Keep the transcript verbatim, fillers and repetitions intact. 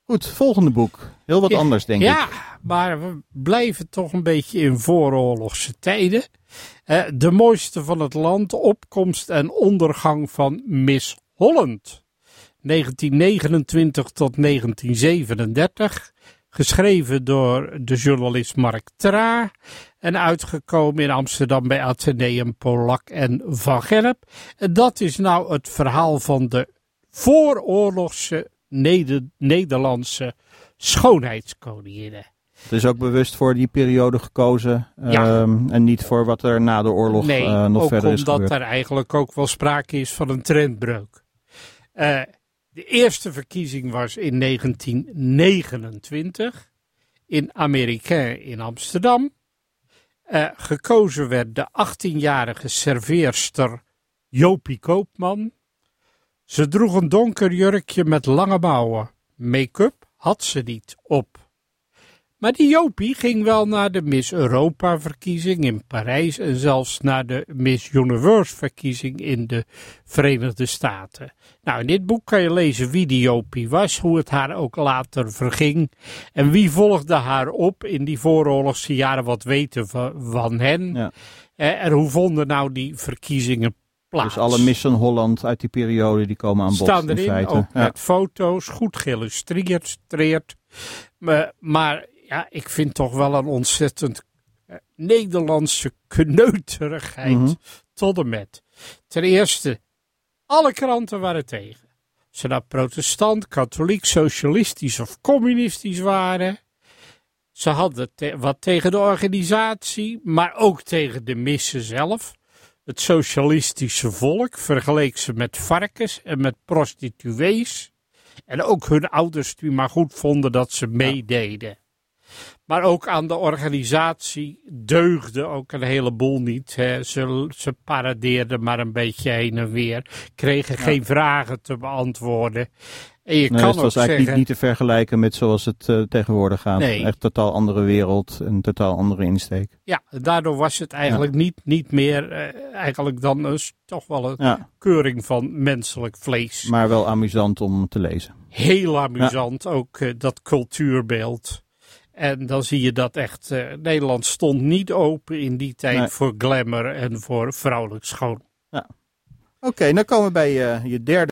Goed, volgende boek. Heel wat ja, anders, denk ja, ik. Ja, maar we blijven toch een beetje in vooroorlogse tijden. Uh, de mooiste van het land, opkomst en ondergang van Miss Holland. negentien negenentwintig tot negentien zevenendertig. Geschreven door de journalist Mark Tra. En uitgekomen in Amsterdam bij Atheneum, Polak en Van Gennep. En dat is nou het verhaal van de vooroorlogse Neder- Nederlandse schoonheidskoninginnen. Het is ook bewust voor die periode gekozen. Ja. Um, en niet voor wat er na de oorlog nee, uh, nog verder is gebeurd. omdat er eigenlijk ook wel sprake is van een trendbreuk. Uh, de eerste verkiezing was in negentien negenentwintig in Americain in Amsterdam. Uh, gekozen werd de achttienjarige serveerster Jopie Koopman. Ze droeg een donker jurkje met lange mouwen. Make-up had ze niet op. Maar die Jopie ging wel naar de Miss Europa-verkiezing in Parijs en zelfs naar de Miss Universe-verkiezing in de Verenigde Staten. Nou, in dit boek kan je lezen wie die Jopie was, hoe het haar ook later verging en wie volgde haar op in die vooroorlogse jaren, wat weten van, van hen. Ja. Eh, en hoe vonden nou die verkiezingen plaats? Dus alle Missen Holland uit die periode die komen aan bod. Staan in erin, feite. ook Ja. met foto's, goed geïllustreerd. Maar, maar ja, ik vind toch wel een ontzettend eh, Nederlandse kneuterigheid Mm-hmm. tot en met. Ten eerste, alle kranten waren tegen. Of ze nou protestant, katholiek, socialistisch of communistisch waren. Ze hadden te- wat tegen de organisatie, maar ook tegen de missen zelf. Het socialistische volk vergeleek ze met varkens en met prostituees. En ook hun ouders die maar goed vonden dat ze meededen. Maar ook aan de organisatie deugde ook een heleboel niet. Hè. Ze, ze paradeerden maar een beetje heen en weer. Kregen Ja. geen vragen te beantwoorden. En je Nee, kan het ook was eigenlijk zeggen... niet, niet te vergelijken met zoals het uh, tegenwoordig gaat. Nee. Echt totaal andere wereld, een totaal andere insteek. Ja, daardoor was het eigenlijk ja. niet, niet meer uh, eigenlijk dan een, toch wel een Ja. keuring van menselijk vlees. Maar wel amusant om te lezen. Heel amusant, ja. ook uh, dat cultuurbeeld. En dan zie je dat echt, uh, Nederland stond niet open in die tijd nee. voor glamour en voor vrouwelijk schoon. Ja. Oké, okay, dan komen we bij uh, je derde